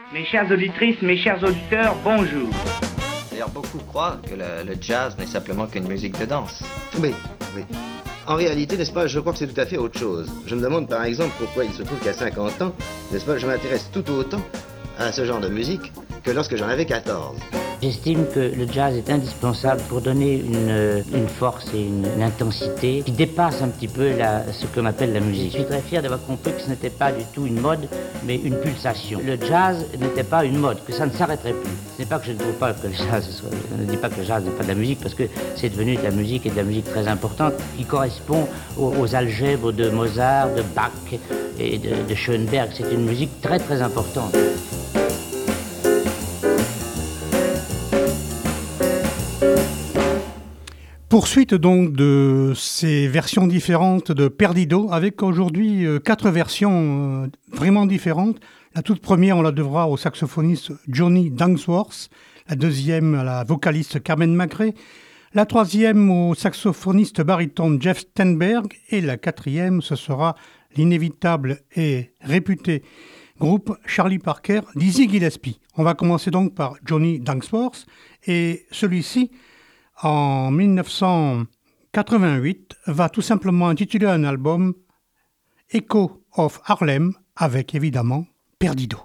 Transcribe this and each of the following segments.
Mes chères auditrices, mes chers auditeurs, bonjour. D'ailleurs, beaucoup croient que le jazz n'est simplement qu'une musique de danse. Oui, oui. En réalité, n'est-ce pas, je crois que c'est tout à fait autre chose. Je me demande par exemple pourquoi il se trouve qu'à 50 ans, n'est-ce pas, je m'intéresse tout autant à ce genre de musique que lorsque j'en avais 14. J'estime que le jazz est indispensable pour donner une force et une intensité qui dépasse un petit peu ce qu'on appelle la musique. Je suis très fier d'avoir compris que ce n'était pas du tout une mode, mais une pulsation. Le jazz n'était pas une mode, que ça ne s'arrêterait plus. Ce n'est pas que je ne trouve pas que le jazz soit... Je ne dis pas que le jazz n'est pas de la musique, parce que c'est devenu de la musique et de la musique très importante, qui correspond aux algèbres de Mozart, de Bach et de Schoenberg. C'est une musique très très importante. Poursuite donc de ces versions différentes de Perdido, avec aujourd'hui 4 versions vraiment différentes. La toute première, on la devra au saxophoniste Johnny Dangsworth, la deuxième à la vocaliste Carmen McRae, la troisième au saxophoniste baryton Jeff Steinberg, et la quatrième, ce sera l'inévitable et réputé groupe Charlie Parker, Dizzy Gillespie. On va commencer donc par Johnny Dangsworth, et celui-ci, en 1988, va tout simplement intituler un album Echo of Harlem, avec évidemment Perdido.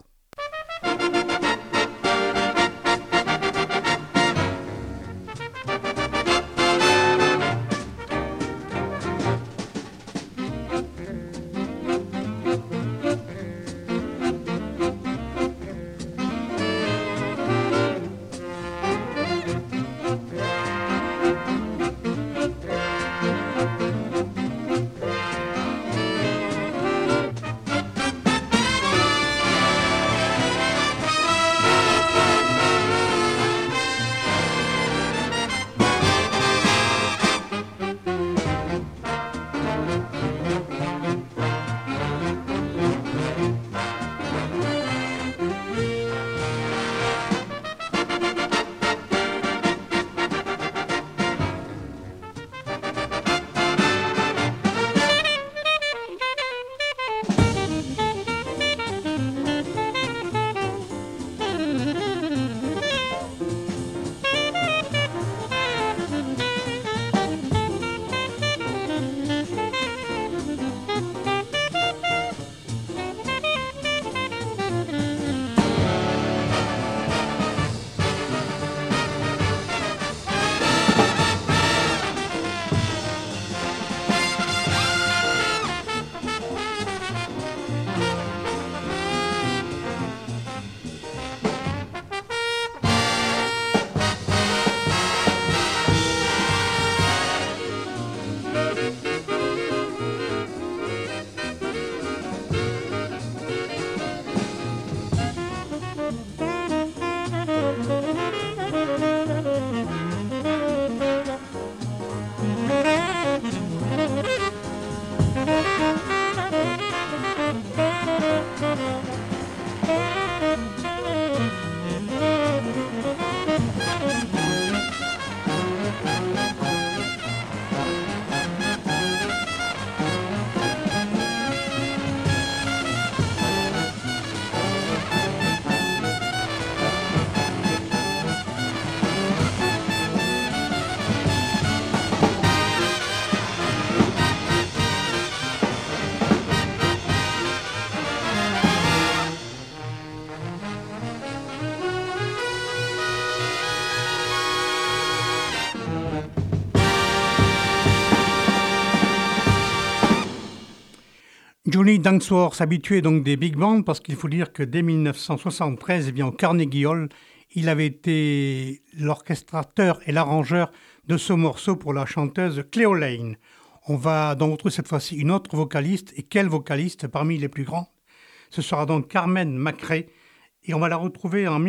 Johnny Dangsworth, habitué donc des big bands, parce qu'il faut dire que dès 1973, eh bien, au Carnegie Hall, il avait été l'orchestrateur et l'arrangeur de ce morceau pour la chanteuse Cleo Lane. On va donc retrouver cette fois-ci une autre vocaliste, et quelle vocaliste parmi les plus grands. Ce sera donc Carmen McRae, et on va la retrouver en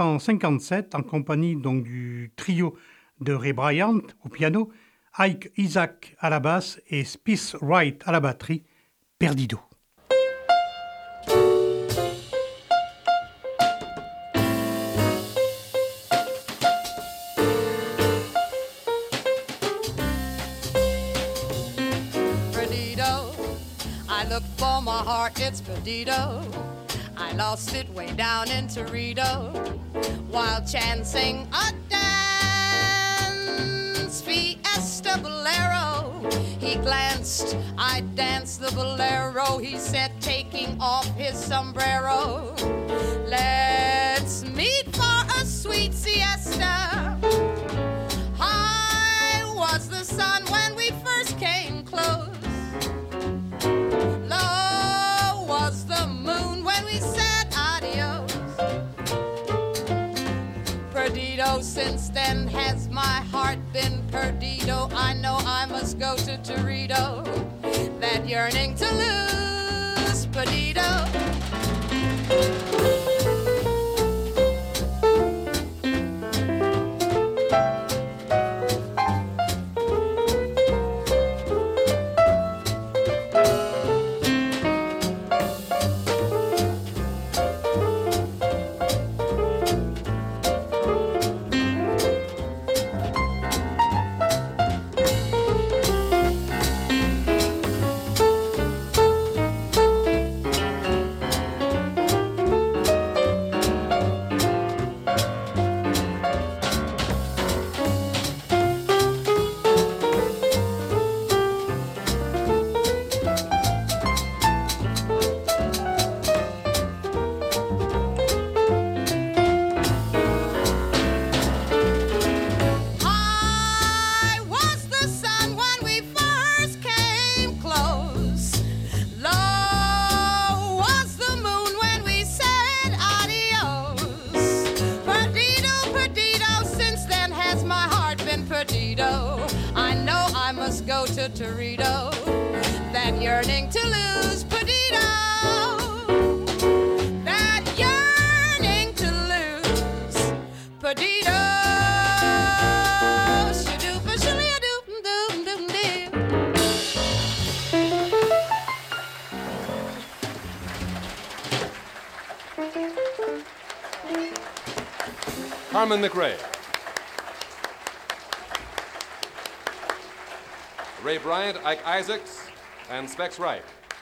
1957 en compagnie donc du trio de Ray Bryant au piano, Ike Isaac à la basse et Spice Wright à la batterie. Perdido. Perdido, I look for my heart, it's Perdido. I lost it way down in Torito while chancing a dance, Fiesta Bolero. He glanced, I danced the bolero, he said, taking off his sombrero. Let's meet for a sweet siesta. High was the sun when we first came close. Low was the moon when we said adios. Perdido, since then has my heart been perdido. I know I must go to Torito, that yearning to lose, perdido. Torito, that yearning to lose, perdido, that yearning to lose, perdido. Carmen McRae. Ray Bryant, Ike Isaacs, and Specs Wright.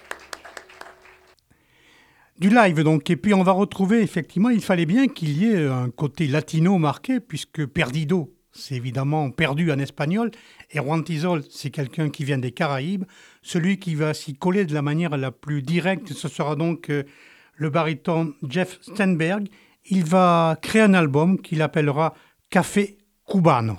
Du live donc, et puis on va retrouver effectivement, il fallait bien qu'il y ait un côté latino marqué, puisque Perdido, c'est évidemment perdu en espagnol, et Juan Tizol, c'est quelqu'un qui vient des Caraïbes. Celui qui va s'y coller de la manière la plus directe, ce sera donc le baryton Jeff Steinberg. Il va créer un album qu'il appellera Café Cubano.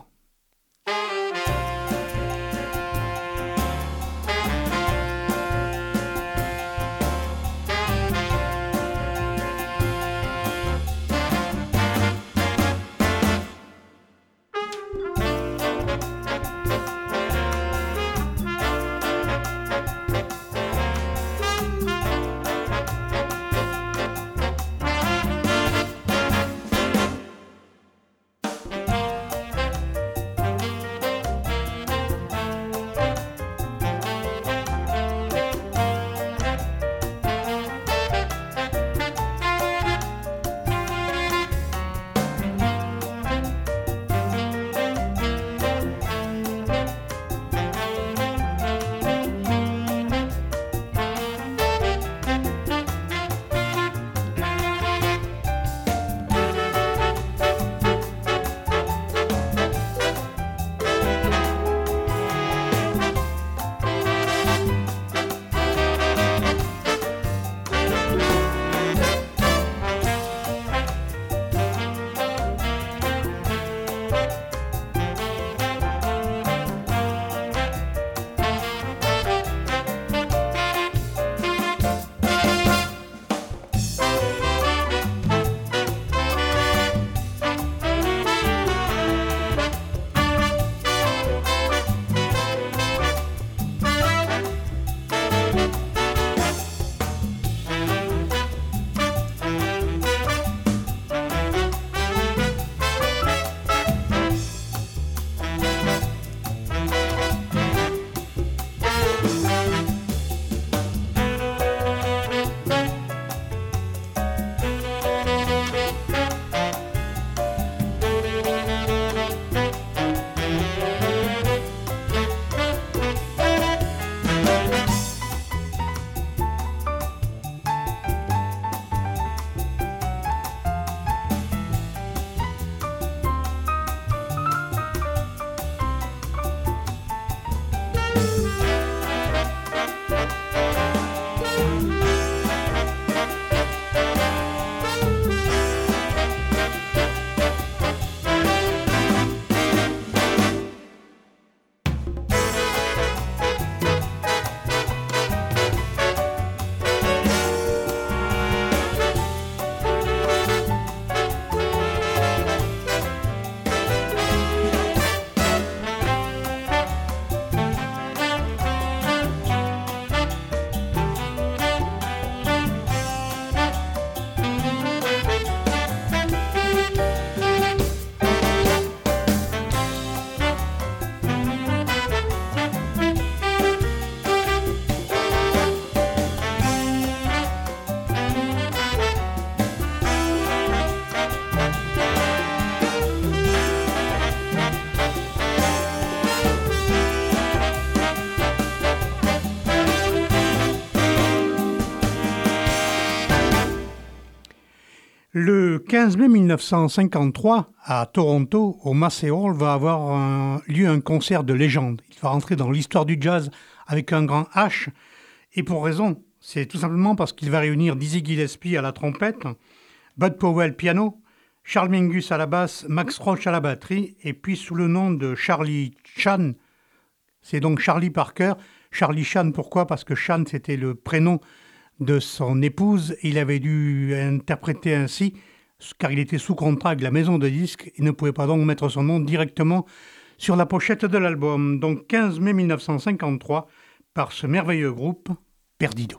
Le 15 mai 1953, à Toronto, au Massey Hall, va avoir lieu un concert de légende. Il va rentrer dans l'histoire du jazz avec un grand H, et pour raison, c'est tout simplement parce qu'il va réunir Dizzy Gillespie à la trompette, Bud Powell piano, Charles Mingus à la basse, Max Roach à la batterie, et puis sous le nom de Charlie Chan, c'est donc Charlie Parker. Charlie Chan, pourquoi? Parce que Chan, c'était le prénom de son épouse. Il avait dû interpréter ainsi, car il était sous contrat avec la maison de disques. Il ne pouvait pas donc mettre son nom directement sur la pochette de l'album. Donc 15 mai 1953, par ce merveilleux groupe, Perdido.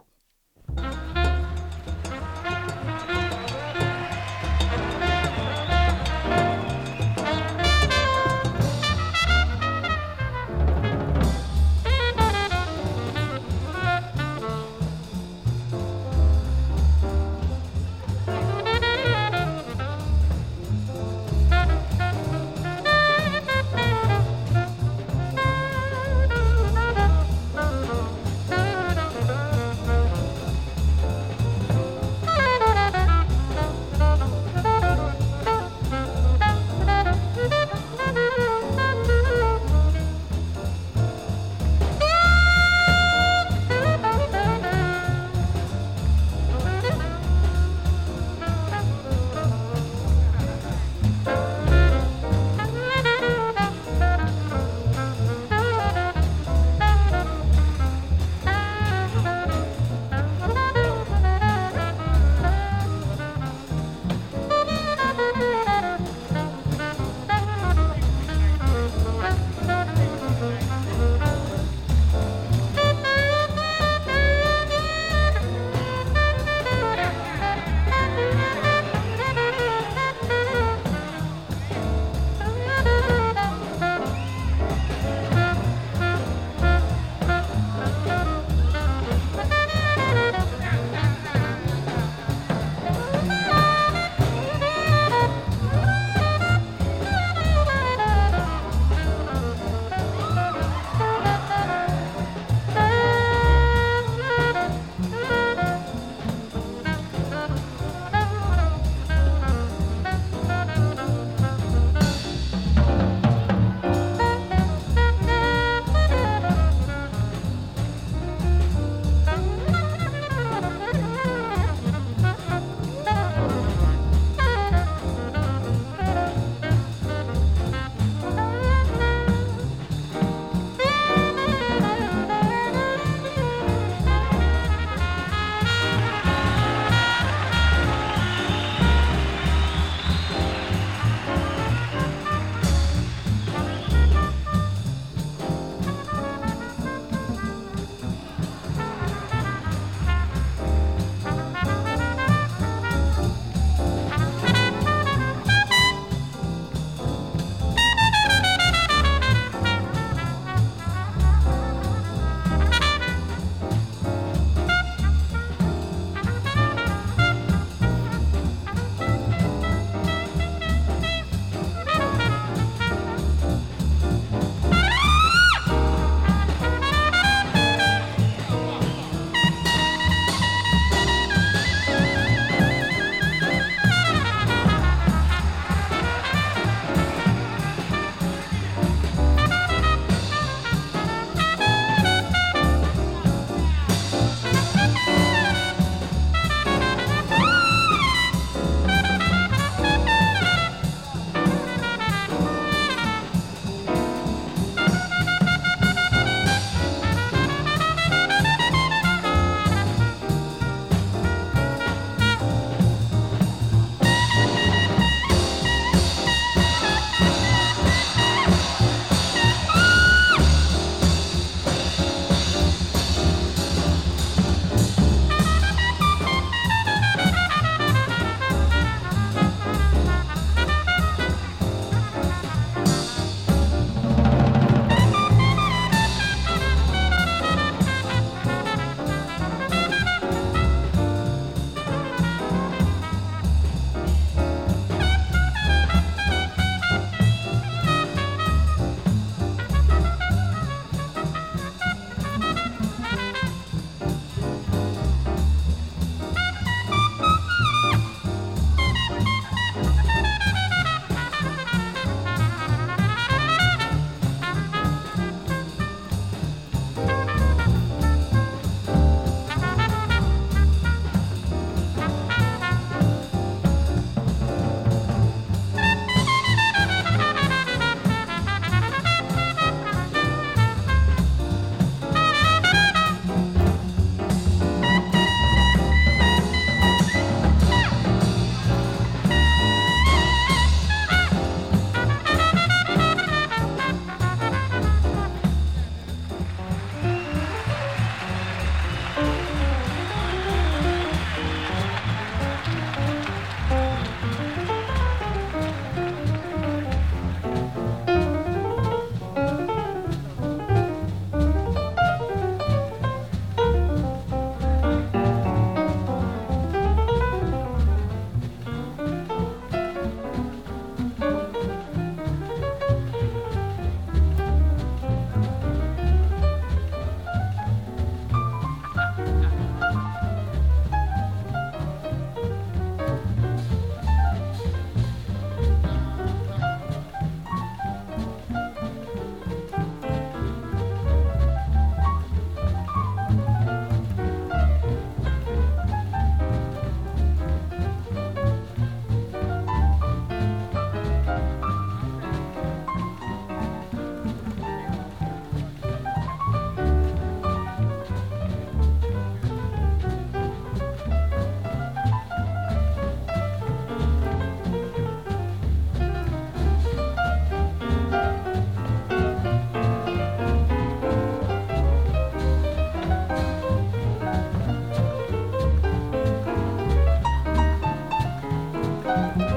Lord.